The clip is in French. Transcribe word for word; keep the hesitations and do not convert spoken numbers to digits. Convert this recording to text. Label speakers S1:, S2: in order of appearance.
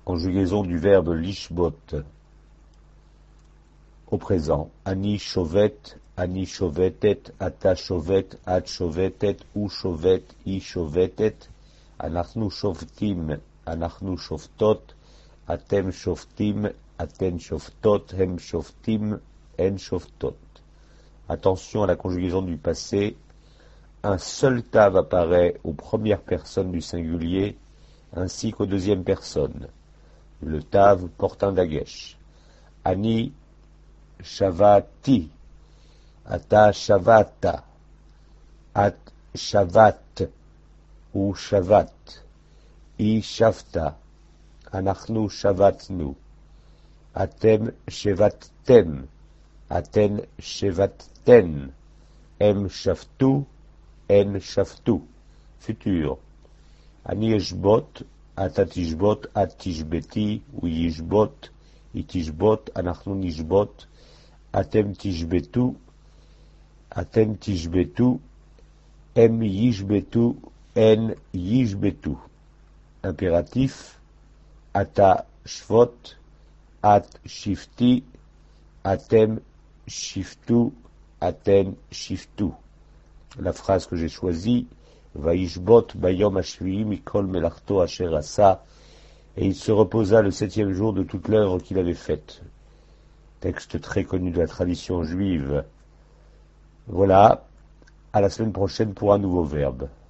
S1: Conjugaison du verbe lishbot. Au présent. Ani shovet, ani shovetet, ata shovet, at shovetet, u shovet, i shovetet, anachnu shoftim, anachnu shoftot, atem shoftim, aten shoftot, hem shoftim, en shoftot. Attention à la conjugaison du passé. Un seul tav apparaît aux premières personnes du singulier ainsi qu'aux deuxièmes personnes. Le tav porte un dagesh. Ani shavati, ata shavata, at shavat, ou shavat, i shavta, anachnu shavatnu, atem shevattem, aten shevatten, em shavtu, en shavtu, futur. Ani eshbot, ata tishbot, at tishbeti, ou yishbot, itishbot, anachnu nishbot, atem tishbetu, atem tishbetu, em yishbetu, en yishbetu. Impératif, ata shvot, at shifti, atem shiftu, aten shiftu. La phrase que j'ai choisie, Vaishbot bayom ashvi mikol melachto asher asa, et il se reposa le septième jour de toute l'œuvre qu'il avait faite. Texte très connu de la tradition juive. Voilà, à la semaine prochaine pour un nouveau verbe.